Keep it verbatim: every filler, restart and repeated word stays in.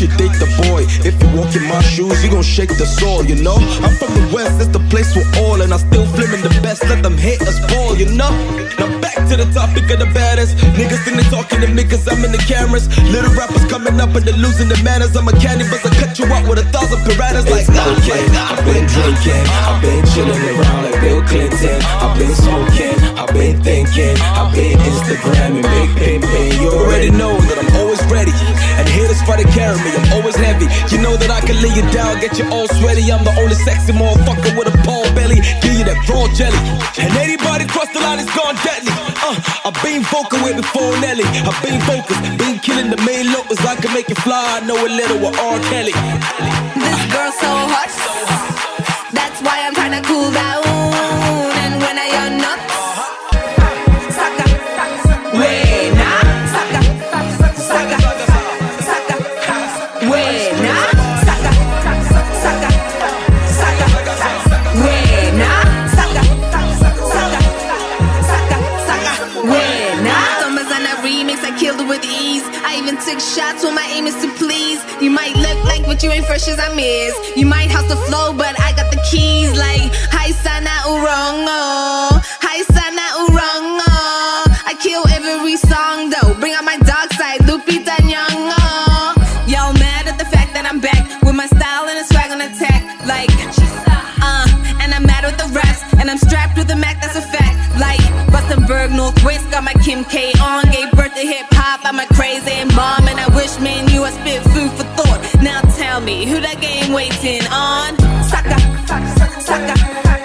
you date the boy. If you walk in my shoes, you gon' shake the soil, you know. I'm from the west, it's the place for all, and I still flipping the best. Let them hate us ball, you know. Now back to the topic of the baddest. Niggas think they talking to me cause I'm in the cameras. Little rappers coming up and they're losing their manners. I'm a candy bus, I cut you out with a thousand piranhas. Like okay, I've been drinking, I've been chilling around like Bill Clinton. I've been smoking, I've been thinking, I've been Instagramming, big pimping. You already know that I'm always ready, and haters try to carry me, I'm always heavy. You know that I can lay you down, get you all sweaty. I'm the only sexy motherfucker with a Paul belly. Give you that raw jelly, and anybody cross the line is gone deadly. Uh, I've been vocal way before Nelly. I've been focused, been killing the main locals. I can make you fly, I know a little with R. Kelly. This girl so hot, that's why I'm trying to cool down. And when I am not, sucker, buena, sucker, sucker, sucker, buena, sucker, sucker, sucker, buena, sucker, sucker, sucker, sucker, buena. Thumbers on a remix, I killed it with ease. I even took shots when my aim is to please. You might look like but you ain't fresh as I miss. You might house the flow, but I got the keys. Like hi sana urongo, hi sana urongo. I kill every song though. Bring out my dark side, Lupita Nyong'o. Y'all mad at the fact that I'm back with my style and a swag on attack. Like uh, and I'm mad with the rest, and I'm strapped with a Mac. That's a fact. Like Rustenburg, Northwest, got my Kim K on. Gave birth to hip hop. I'm a crazy mom, and I wish me and you I spit food for thought. Now tell me who that game waiting on? Sucker, sucker, sucker.